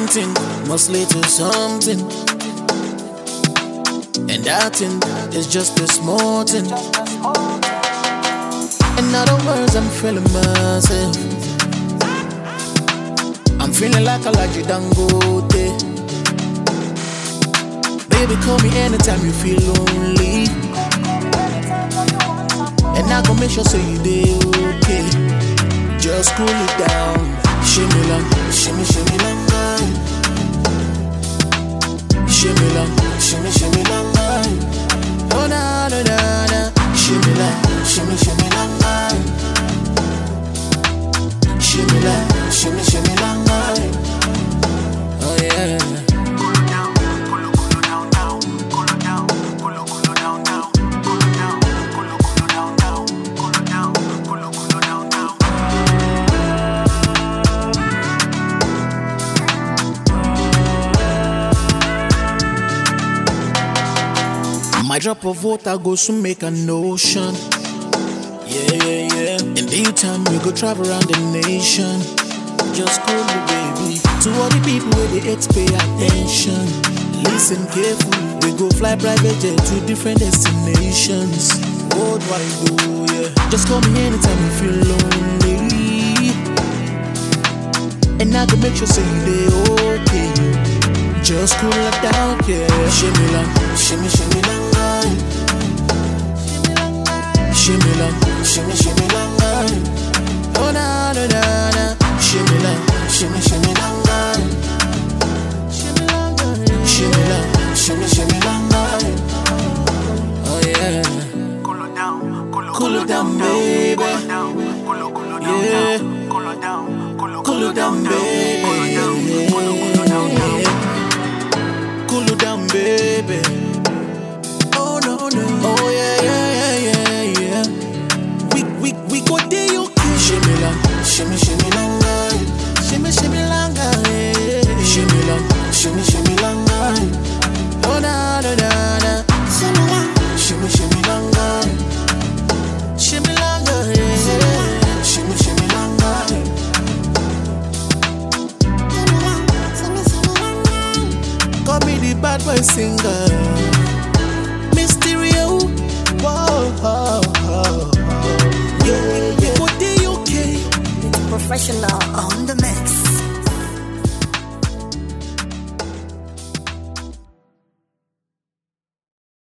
thing must lead to something, and that thing is just a small thing. In other words, I'm feeling myself. I'm feeling like I like you, Dangote. Baby, call me anytime you feel lonely, and I gon' make sure so you dey okay. Just cool it down. Shimmy long, shimmy, shimmy long line. Shimmy long, shimmy, shimmy long line. Oh na na na na. Shimmy long, shimmy, shimmy long line. Shimmy long, shimmy, shimmy long line. Oh yeah. My drop of water goes to make an ocean. Yeah, yeah, yeah. In due time, we go travel around the nation. Just call me, baby. To all the people where they hate, pay attention. Listen carefully. We go fly private jet to different destinations. Worldwide, oh yeah. Just call me anytime you feel lonely, and I can make sure say you dey okay. Just cool it down, yeah. Shimmy long, shimmy, shimmy long. Shimmy long, shimmy, shimmy long line. Oh na na na na. Shimmy long, shimmy, shimmy long line. Shimmy long, shimmy long, shimmy, shimmy long line. Oh yeah. Cool it down, baby. Yeah. Cool it down, baby.